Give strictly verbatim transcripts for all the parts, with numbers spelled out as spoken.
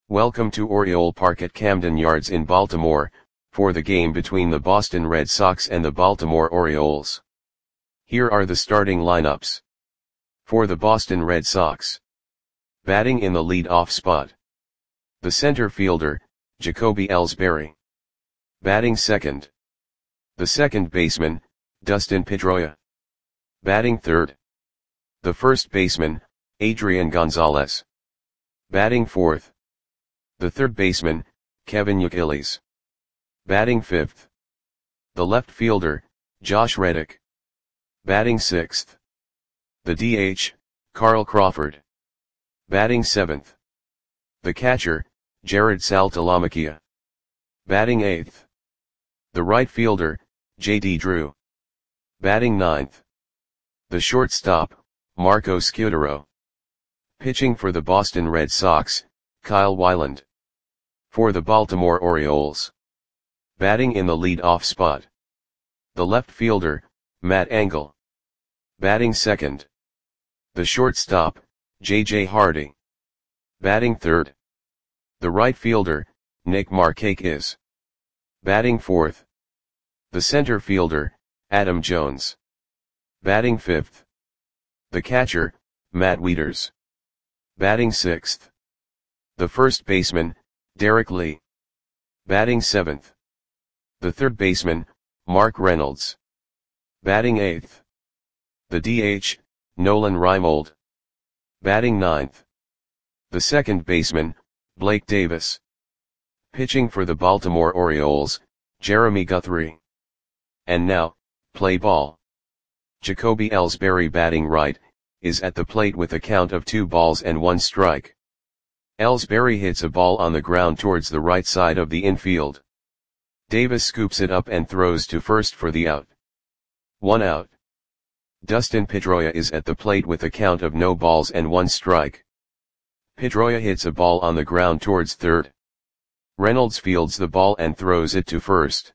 Welcome to Oriole Park at Camden Yards in Baltimore, for the game between the Boston Red Sox and the Baltimore Orioles. Here are the starting lineups. For the Boston Red Sox. Batting in the lead-off spot. The center fielder, Jacoby Ellsbury. Batting second. The second baseman, Dustin Pedroia. Batting third. The first baseman, Adrian Gonzalez. Batting fourth. The third baseman, Kevin Youkilis. Batting fifth. The left fielder, Josh Reddick. Batting sixth. The D H, Carl Crawford. Batting seventh. The catcher, Jared Saltalamacchia. Batting eighth. The right fielder, J D Drew. Batting ninth. The shortstop, Marco Scutaro. Pitching for the Boston Red Sox, Kyle Weiland. For the Baltimore Orioles. Batting in the lead-off spot. The left fielder, Matt Engel. Batting second. The shortstop, J J Hardy. Batting third. The right fielder, Nick Markakis. Batting fourth. The center fielder, Adam Jones. Batting fifth. The catcher, Matt Wieters. Batting sixth. The first baseman, Derek Lee. Batting seventh. The third baseman, Mark Reynolds. Batting eighth. The D H, Nolan Reimold. Batting ninth. The second baseman, Blake Davis. Pitching for the Baltimore Orioles, Jeremy Guthrie. And now, play ball. Jacoby Ellsbury, batting right, is at the plate with a count of two balls and one strike. Ellsbury hits a ball on the ground towards the right side of the infield. Davis scoops it up and throws to first for the out. One out. Dustin Pedroia is at the plate with a count of no balls and one strike. Pedroia hits a ball on the ground towards third. Reynolds fields the ball and throws it to first.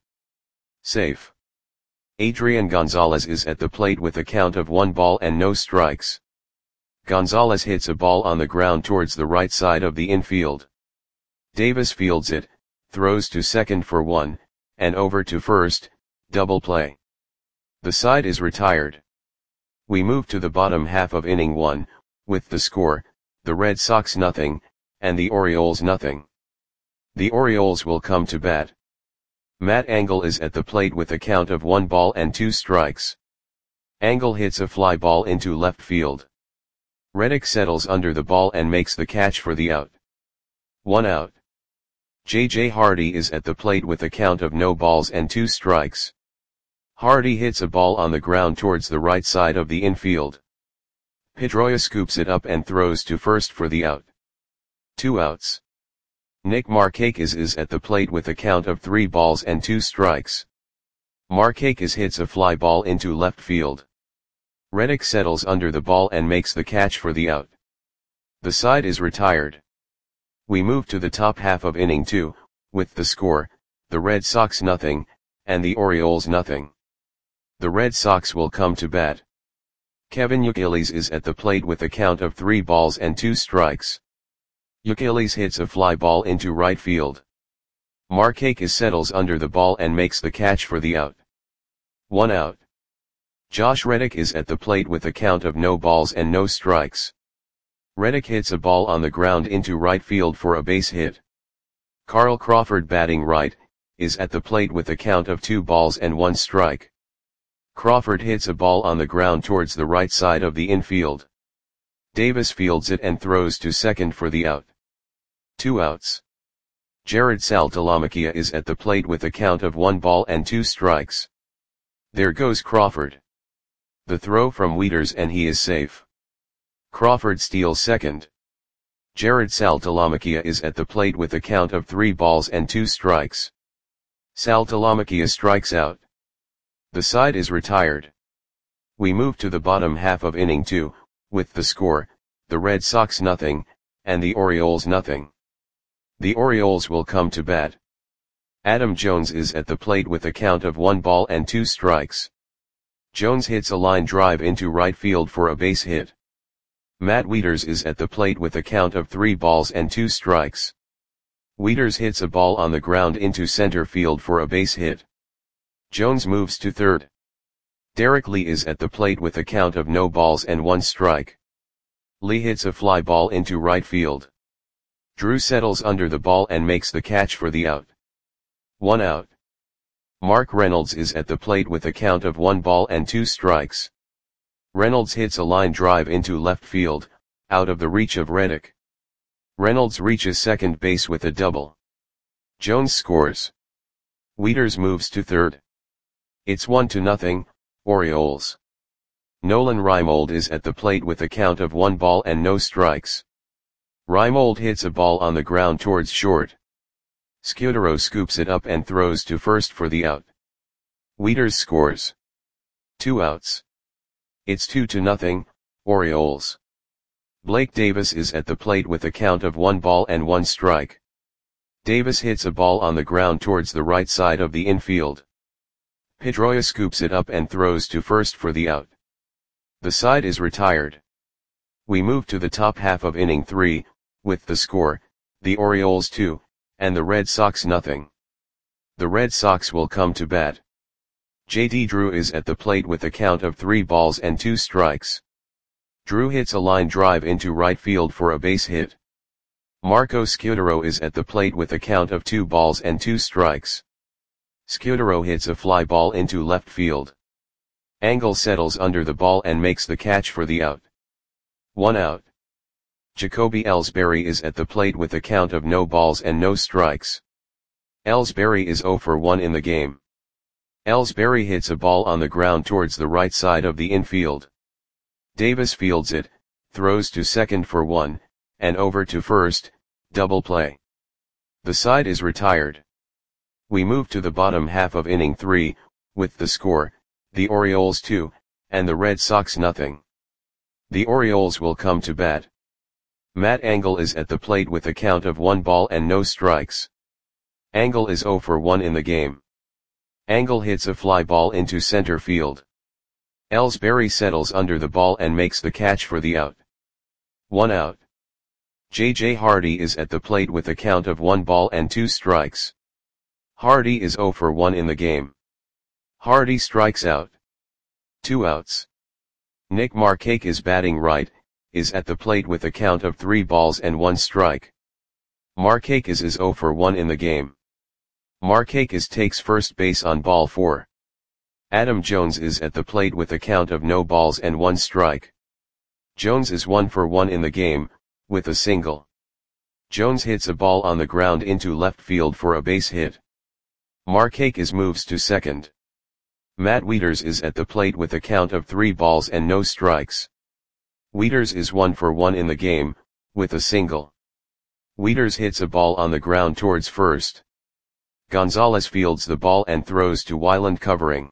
Safe. Adrian Gonzalez is at the plate with a count of one ball and no strikes. Gonzalez hits a ball on the ground towards the right side of the infield. Davis fields it, throws to second for one, and over to first, double play. The side is retired. We move to the bottom half of inning one, with the score, the Red Sox nothing, and the Orioles nothing. The Orioles will come to bat. Matt Engel is at the plate with a count of one ball and two strikes. Engel hits a fly ball into left field. Reddick settles under the ball and makes the catch for the out. One out. J J Hardy is at the plate with a count of no balls and two strikes. Hardy hits a ball on the ground towards the right side of the infield. Pedroia scoops it up and throws to first for the out. Two outs. Nick Markakis is at the plate with a count of three balls and two strikes. Markakis hits a fly ball into left field. Reddick settles under the ball and makes the catch for the out. The side is retired. We move to the top half of inning two, with the score, the Red Sox nothing, and the Orioles nothing. The Red Sox will come to bat. Kevin Youkilis is at the plate with a count of three balls and two strikes. Youkilis hits a fly ball into right field. Markakis settles under the ball and makes the catch for the out. One out. Josh Reddick is at the plate with a count of no balls and no strikes. Reddick hits a ball on the ground into right field for a base hit. Carl Crawford, batting right, is at the plate with a count of two balls and one strike. Crawford hits a ball on the ground towards the right side of the infield. Davis fields it and throws to second for the out. Two outs. Jared Saltalamacchia is at the plate with a count of one ball and two strikes. There goes Crawford. The throw from Wieters and he is safe. Crawford steals second. Jared Saltalamacchia is at the plate with a count of three balls and two strikes. Saltalamacchia strikes out. The side is retired. We move to the bottom half of inning two, with the score, the Red Sox nothing, and the Orioles nothing. The Orioles will come to bat. Adam Jones is at the plate with a count of one ball and two strikes. Jones hits a line drive into right field for a base hit. Matt Wieters is at the plate with a count of three balls and two strikes. Wieters hits a ball on the ground into center field for a base hit. Jones moves to third. Derek Lee is at the plate with a count of no balls and one strike. Lee hits a fly ball into right field. Drew settles under the ball and makes the catch for the out. One out. Mark Reynolds is at the plate with a count of one ball and two strikes. Reynolds hits a line drive into left field, out of the reach of Reddick. Reynolds reaches second base with a double. Jones scores. Wieters moves to third. It's one to nothing, Orioles. Nolan Reimold is at the plate with a count of one ball and no strikes. Reimold hits a ball on the ground towards short. Scudero scoops it up and throws to first for the out. Wieters scores. Two outs. It's two to nothing, Orioles. Blake Davis is at the plate with a count of one ball and one strike. Davis hits a ball on the ground towards the right side of the infield. Pedroia scoops it up and throws to first for the out. The side is retired. We move to the top half of inning three, with the score, the Orioles two, and the Red Sox nothing. The Red Sox will come to bat. J D Drew is at the plate with a count of three balls and two strikes. Drew hits a line drive into right field for a base hit. Marco Scudero is at the plate with a count of two balls and two strikes. Scudero hits a fly ball into left field. Engel settles under the ball and makes the catch for the out. One out. Jacoby Ellsbury is at the plate with a count of no balls and no strikes. Ellsbury is zero for one in the game. Ellsbury hits a ball on the ground towards the right side of the infield. Davis fields it, throws to second for one, and over to first, double play. The side is retired. We move to the bottom half of inning three, with the score, the Orioles two, and the Red Sox nothing. The Orioles will come to bat. Matt Engel is at the plate with a count of one ball and no strikes. Engel is zero for one in the game. Engel hits a fly ball into center field. Ellsbury settles under the ball and makes the catch for the out. One out. J J Hardy is at the plate with a count of one ball and two strikes. Hardy is zero for one in the game. Hardy strikes out. Two outs. Nick Markakis is batting right, is at the plate with a count of three balls and one strike. Markakis is zero for one in the game. Markakis takes first base on ball four. Adam Jones is at the plate with a count of no balls and one strike. Jones is one for one in the game, with a single. Jones hits a ball on the ground into left field for a base hit. Markakis moves to second. Matt Wieters is at the plate with a count of three balls and no strikes. Wieters is one for one in the game, with a single. Wieters hits a ball on the ground towards first. Gonzalez fields the ball and throws to Weiland covering.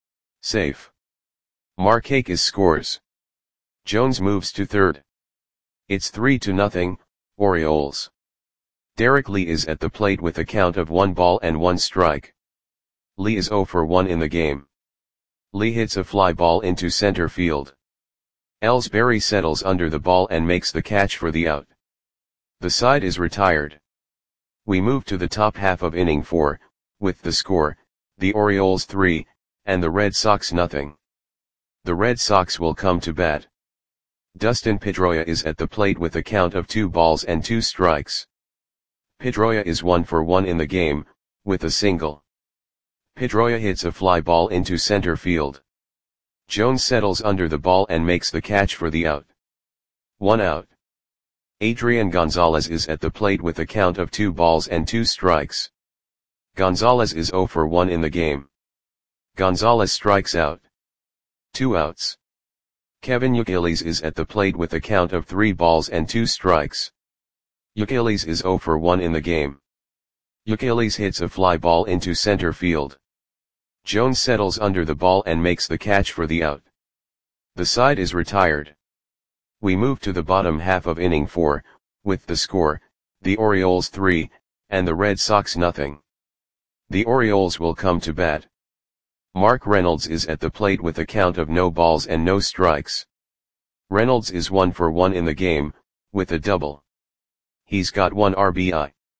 Safe. Markakis scores. Jones moves to third. It's three to nothing, Orioles. Derek Lee is at the plate with a count of one ball and one strike. Lee is zero for one in the game. Lee hits a fly ball into center field. Ellsbury settles under the ball and makes the catch for the out. The side is retired. We move to the top half of inning four, with the score, the Orioles three, and the Red Sox nothing. The Red Sox will come to bat. Dustin Pedroia is at the plate with a count of two balls and two strikes. Pedroia is one for one in the game, with a single. Pedroia hits a fly ball into center field. Jones settles under the ball and makes the catch for the out. One out. Adrian Gonzalez is at the plate with a count of two balls and two strikes. Gonzalez is zero for one in the game. Gonzalez strikes out. Two outs. Kevin Youkilis is at the plate with a count of three balls and two strikes. Youkilis is zero for one in the game. Youkilis hits a fly ball into center field. Jones settles under the ball and makes the catch for the out. The side is retired. We move to the bottom half of inning four, with the score, the Orioles three, and the Red Sox nothing. The Orioles will come to bat. Mark Reynolds is at the plate with a count of no balls and no strikes. Reynolds is one for one in the game, with a double. He's got one R B I.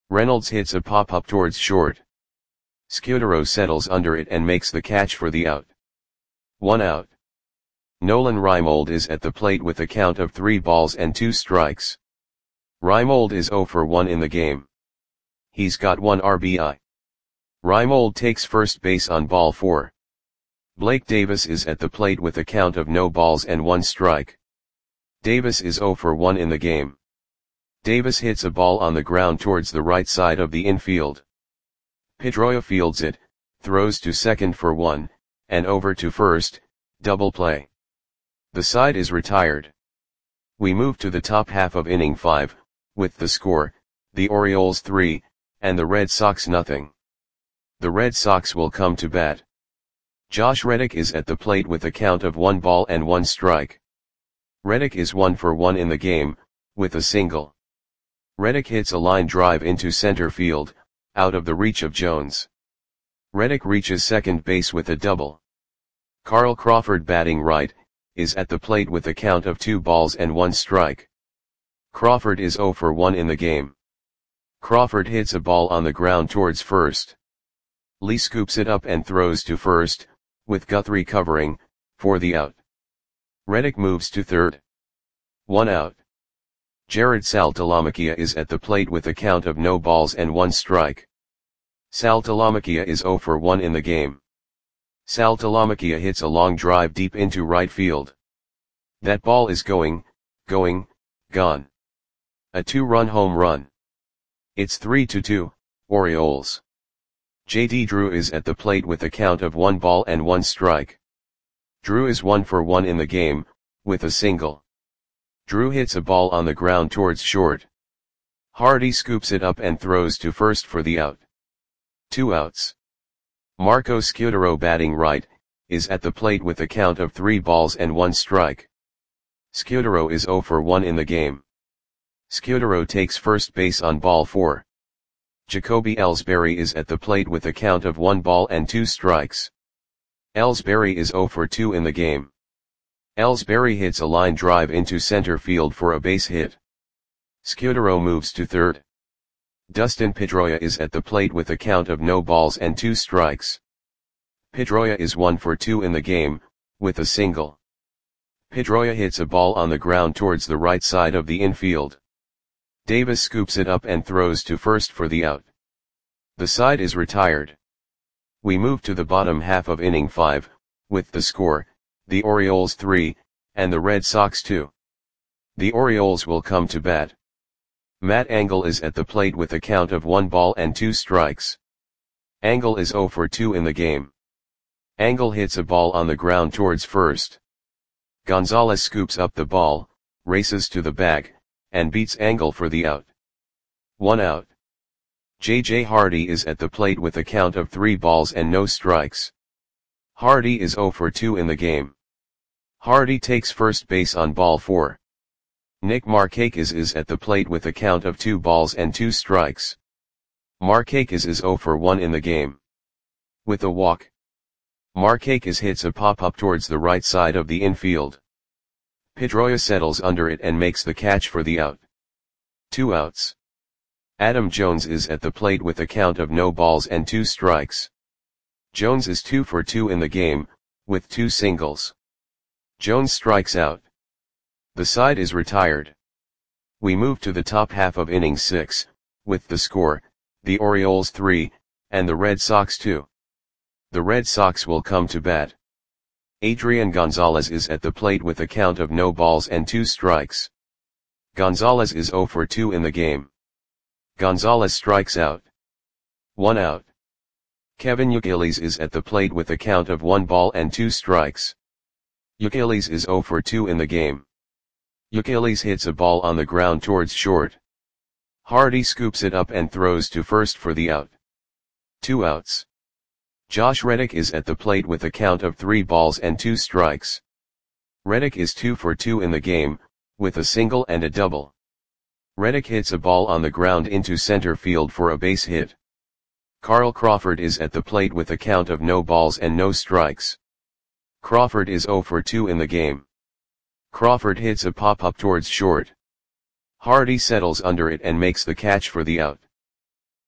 Reynolds hits a pop-up towards short. Scudero settles under it and makes the catch for the out. One out. Nolan Reimold is at the plate with a count of three balls and two strikes. Reimold is zero for one in the game. He's got one R B I. Reimold takes first base on ball four. Blake Davis is at the plate with a count of no balls and one strike. Davis is zero for one in the game. Davis hits a ball on the ground towards the right side of the infield. Pedroia fields it, throws to second for one, and over to first, double play. The side is retired. We move to the top half of inning five, with the score, the Orioles three, and the Red Sox nothing. The Red Sox will come to bat. Josh Reddick is at the plate with a count of one ball and one strike. Reddick is one for one in the game, with a single. Reddick hits a line drive into center field, out of the reach of Jones. Reddick reaches second base with a double. Carl Crawford, batting right, is at the plate with a count of two balls and one strike. Crawford is zero for one in the game. Crawford hits a ball on the ground towards first. Lee scoops it up and throws to first, with Guthrie covering, for the out. Reddick moves to third. One out. Jared Saltalamacchia is at the plate with a count of no balls and one strike. Saltalamacchia is zero for one in the game. Saltalamacchia hits a long drive deep into right field. That ball is going, going, gone. A two-run home run. It's three to two, Orioles. J D Drew is at the plate with a count of one ball and one strike. Drew is one for one in the game, with a single. Drew hits a ball on the ground towards short. Hardy scoops it up and throws to first for the out. Two outs. Marco Scudero, batting right, is at the plate with a count of three balls and one strike. Scudero is zero for one in the game. Scudero takes first base on ball four. Jacoby Ellsbury is at the plate with a count of one ball and two strikes. Ellsbury is zero for two in the game. Ellsbury hits a line drive into center field for a base hit. Scudero moves to third. Dustin Pedroia is at the plate with a count of no balls and two strikes. Pedroia is one for two in the game, with a single. Pedroia hits a ball on the ground towards the right side of the infield. Davis scoops it up and throws to first for the out. The side is retired. We move to the bottom half of inning five, with the score, the Orioles three, and the Red Sox two. The Orioles will come to bat. Matt Engel is at the plate with a count of one ball and two strikes. Engel is zero for two in the game. Engel hits a ball on the ground towards first. Gonzalez scoops up the ball, races to the bag, and beats Engel for the out. One out. J J Hardy is at the plate with a count of three balls and no strikes. Hardy is zero for two in the game. Hardy takes first base on ball four. Nick Markakis is at the plate with a count of two balls and two strikes. Markakis is zero for one in the game. With a walk. Markakis hits a pop-up towards the right side of the infield. Pedroia settles under it and makes the catch for the out. Two outs. Adam Jones is at the plate with a count of no balls and two strikes. Jones is two for two in the game, with two singles. Jones strikes out. The side is retired. We move to the top half of inning six, with the score, the Orioles three, and the Red Sox two. The Red Sox will come to bat. Adrian Gonzalez is at the plate with a count of no balls and two strikes. Gonzalez is zero for two in the game. Gonzalez strikes out. One out. Kevin Youkilis is at the plate with a count of one ball and two strikes. Youkilis is zero for two in the game. Youkilis hits a ball on the ground towards short. Hardy scoops it up and throws to first for the out. Two outs. Josh Reddick is at the plate with a count of three balls and two strikes. Reddick is two for two in the game, with a single and a double. Reddick hits a ball on the ground into center field for a base hit. Carl Crawford is at the plate with a count of no balls and no strikes. Crawford is zero for two in the game. Crawford hits a pop-up towards short. Hardy settles under it and makes the catch for the out.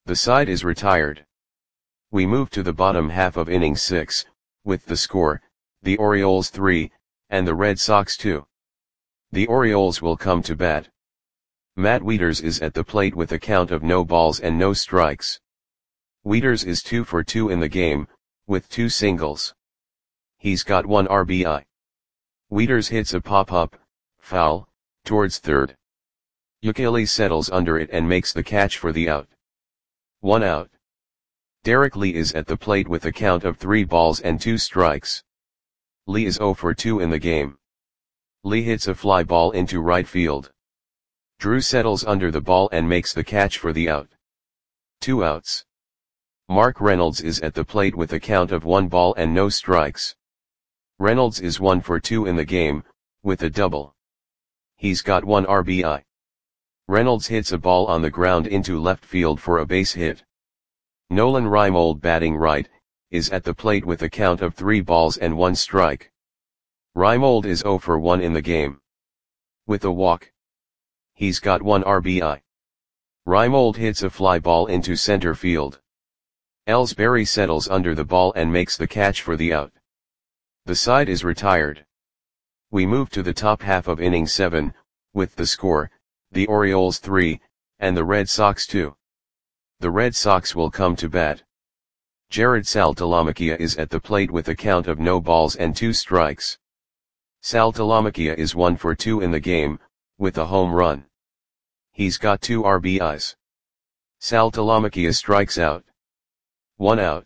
The side is retired. We move to the bottom half of inning six, with the score, the Orioles three, and the Red Sox two. The Orioles will come to bat. Matt Wieters is at the plate with a count of no balls and no strikes. Wieters is two for two in the game, with two singles. He's got one R B I. Wieters hits a pop-up, foul, towards third. Ukulele settles under it and makes the catch for the out. One out. Derek Lee is at the plate with a count of three balls and two strikes. Lee is zero for two in the game. Lee hits a fly ball into right field. Drew settles under the ball and makes the catch for the out. Two outs. Mark Reynolds is at the plate with a count of one ball and no strikes. Reynolds is one for two in the game, with a double. He's got one R B I. Reynolds hits a ball on the ground into left field for a base hit. Nolan Reimold, batting right, is at the plate with a count of three balls and one strike. Reimold is zero for one in the game. With a walk. He's got one R B I. Reimold hits a fly ball into center field. Ellsbury settles under the ball and makes the catch for the out. The side is retired. We move to the top half of inning seven, with the score, the Orioles three, and the Red Sox two. The Red Sox will come to bat. Jared Saltalamacchia is at the plate with a count of no balls and two strikes. Saltalamacchia is one for two in the game, with a home run. He's got two R B Is. Saltalamacchia strikes out. One out.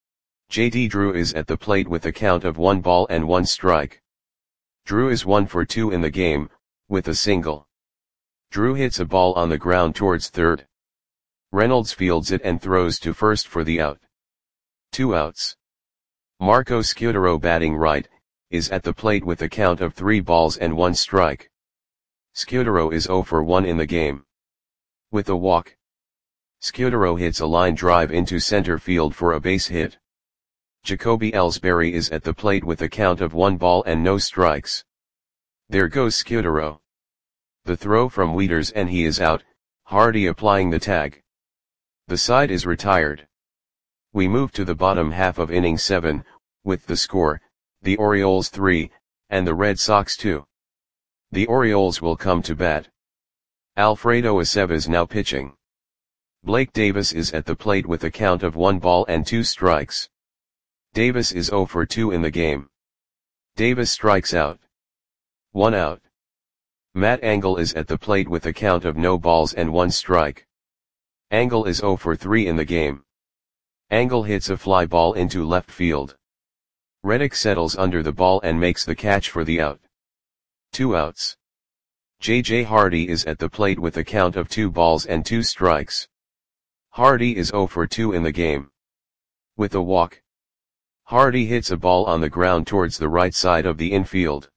J D Drew is at the plate with a count of one ball and one strike. Drew is one for two in the game, with a single. Drew hits a ball on the ground towards third. Reynolds fields it and throws to first for the out. Two outs. Marco Scutaro, batting right, is at the plate with a count of three balls and one strike. Scutaro is zero for one in the game. With a walk. Scutaro hits a line drive into center field for a base hit. Jacoby Ellsbury is at the plate with a count of one ball and no strikes. There goes Scutaro. The throw from Wieters and he is out, Hardy applying the tag. The side is retired. We move to the bottom half of inning seven, with the score, the Orioles three, and the Red Sox two. The Orioles will come to bat. Alfredo Aceves now pitching. Blake Davis is at the plate with a count of one ball and two strikes. Davis is zero for two in the game. Davis strikes out. One out. Matt Engel is at the plate with a count of no balls and one strike. Engel is zero for three in the game. Engel hits a fly ball into left field. Reddick settles under the ball and makes the catch for the out. Two outs. J J Hardy is at the plate with a count of two balls and two strikes. Hardy is zero for two in the game. With a walk. Hardy hits a ball on the ground towards the right side of the infield.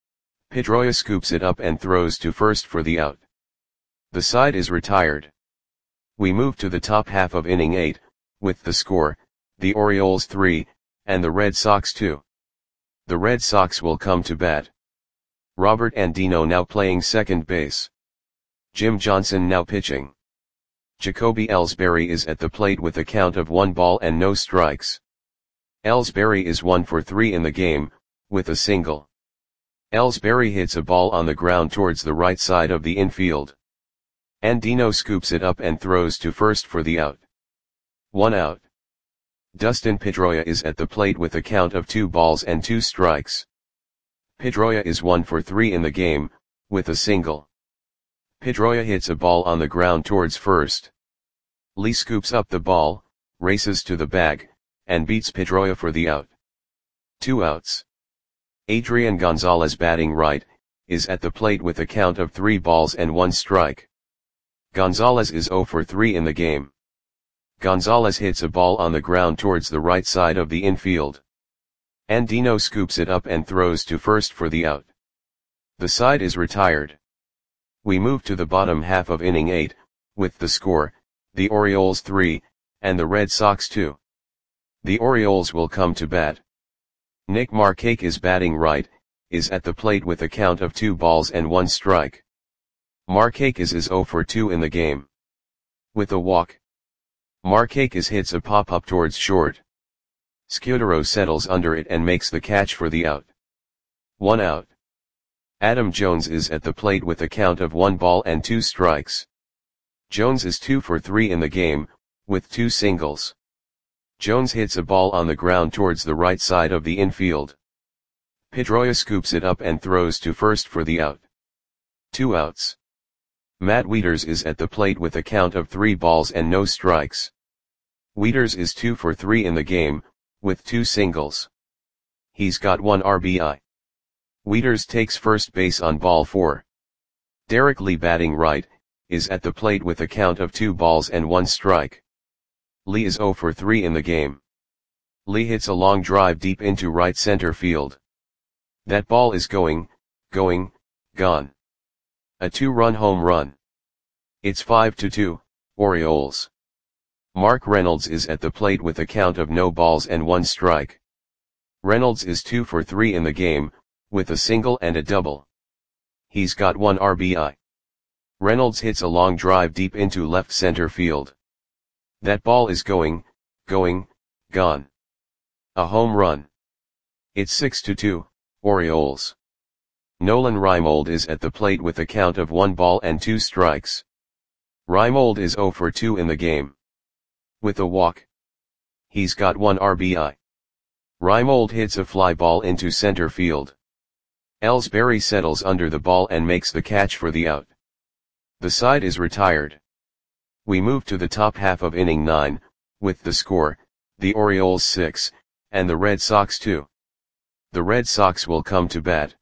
Pedroia scoops it up and throws to first for the out. The side is retired. We move to the top half of inning eight, with the score, the Orioles three, and the Red Sox two. The Red Sox will come to bat. Robert Andino now playing second base. Jim Johnson now pitching. Jacoby Ellsbury is at the plate with a count of one ball and no strikes. Ellsbury is one for three in the game, with a single. Ellsbury hits a ball on the ground towards the right side of the infield. Andino scoops it up and throws to first for the out. One out. Dustin Pedroia is at the plate with a count of two balls and two strikes. Pedroia is one for three in the game, with a single. Pedroia hits a ball on the ground towards first. Lee scoops up the ball, races to the bag, and beats Pedroia for the out. Two outs. Adrian Gonzalez, batting right, is at the plate with a count of three balls and one strike. Gonzalez is zero for three in the game. Gonzalez hits a ball on the ground towards the right side of the infield. Andino scoops it up and throws to first for the out. The side is retired. We move to the bottom half of inning eight, with the score, the Orioles three, and the Red Sox two. The Orioles will come to bat. Nick Markakis is batting right, is at the plate with a count of two balls and one strike. Markakis is zero for two in the game. With a walk. Markakis hits a pop-up towards short. Scudero settles under it and makes the catch for the out. One out. Adam Jones is at the plate with a count of one ball and two strikes. Jones is two for three in the game, with two singles. Jones hits a ball on the ground towards the right side of the infield. Pedroia scoops it up and throws to first for the out. Two outs. Matt Wieters is at the plate with a count of three balls and no strikes. Wieters is two for three in the game, with two singles. He's got one R B I. Wieters takes first base on ball four. Derek Lee, batting right, is at the plate with a count of two balls and one strike. Lee is zero for three in the game. Lee hits a long drive deep into right center field. That ball is going, going, gone. A two-run home run. It's five to two, Orioles. Mark Reynolds is at the plate with a count of no balls and one strike. Reynolds is two for three in the game, with a single and a double. He's got one R B I. Reynolds hits a long drive deep into left center field. That ball is going, going, gone. A home run. It's six to two, Orioles. Nolan Reimold is at the plate with a count of one ball and two strikes. Reimold is zero for two in the game. With a walk. He's got one R B I. Reimold hits a fly ball into center field. Ellsbury settles under the ball and makes the catch for the out. The side is retired. We move to the top half of inning nine, with the score, the Orioles six, and the Red Sox two. The Red Sox will come to bat.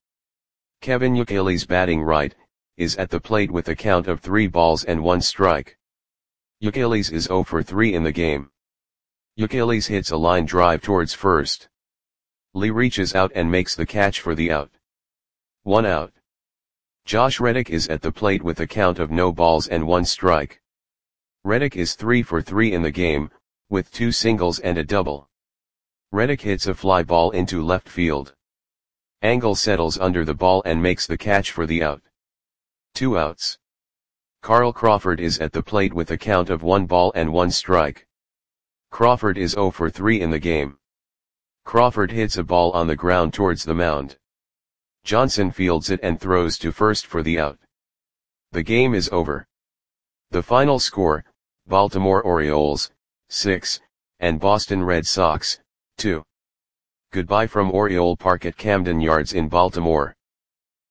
Kevin Youkilis, batting right, is at the plate with a count of three balls and one strike. Youkilis is zero for three in the game. Youkilis hits a line drive towards first. Lee reaches out and makes the catch for the out. One out. Josh Reddick is at the plate with a count of no balls and one strike. Reddick is three for three in the game, with two singles and a double. Reddick hits a fly ball into left field. Angle settles under the ball and makes the catch for the out. Two outs. Carl Crawford is at the plate with a count of one ball and one strike. Crawford is zero for three in the game. Crawford hits a ball on the ground towards the mound. Johnson fields it and throws to first for the out. The game is over. The final score, Baltimore Orioles, six, and Boston Red Sox, two. Goodbye from Oriole Park at Camden Yards in Baltimore.